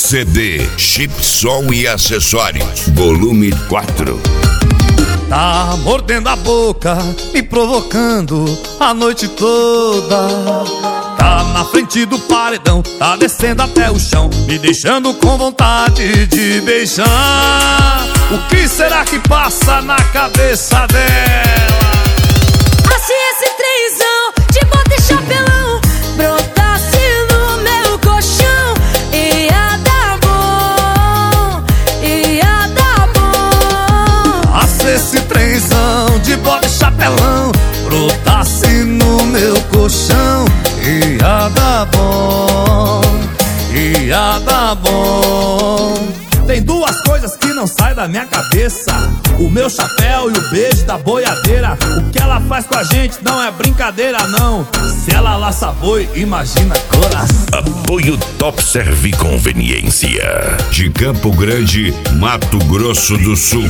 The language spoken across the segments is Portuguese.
CD, chip, som e acessórios, volume 4. Tá mordendo a boca, me provocando a noite toda. Tá na frente do paredão, tá descendo até o chão, me deixando com vontade de beijar. O que será que passa na cabeça dela? Se esse trenzão de bota e chapelão brotasse no meu colchão, ia dar bom, ia dar bom. Se esse trenzão de bota e chapelão brotasse no meu colchão, ia dar bom, ia dar bom. Tem duas coisas que não saem da minha cabeça: o meu chapéu e o beijo da boiadeira. O que ela faz com a gente não é brincadeira, não. Se ela laça boi, imagina coração. Apoio Top Serve Conveniência, de Campo Grande, Mato Grosso do Sul.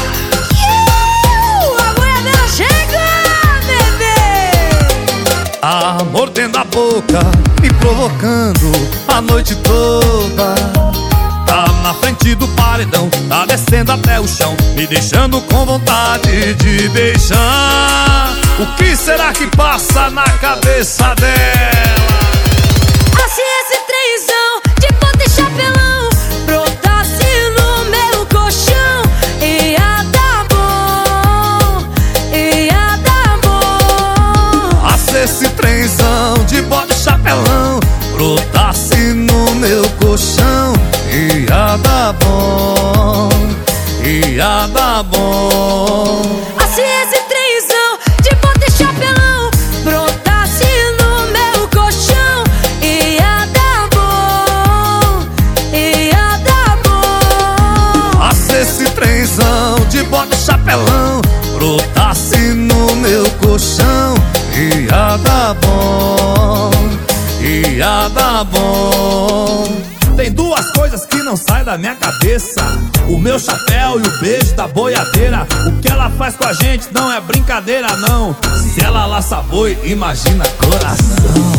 A boiadeira chega, bebê! Tá mordendo a boca, me provocando a noite toda. Tá na frente do paredão, tá descendo até o chão, me deixando com vontade de beijar. O que será que passa na cabeça dela? Se esse trenzão de bota e chapelão brotasse no meu colchão, ia dar bom, ia dar bom. Se esse trenzão de bota e chapelão brotasse no meu colchão, ia dar bom, ia dar bom. Se esse trenzão de bota e chapelão brotasse no meu colchão, ia dar bom, ia dar bom. Se esse trenzão de bota e chapelão brotasse no meu colchão, ia dar bom, ia dar bom. Tem duas coisas que não saem da minha cabeça: o meu chapéu e o beijo da boiadeira. O que ela faz com a gente não é brincadeira, não. Se ela laça boi, imagina coração.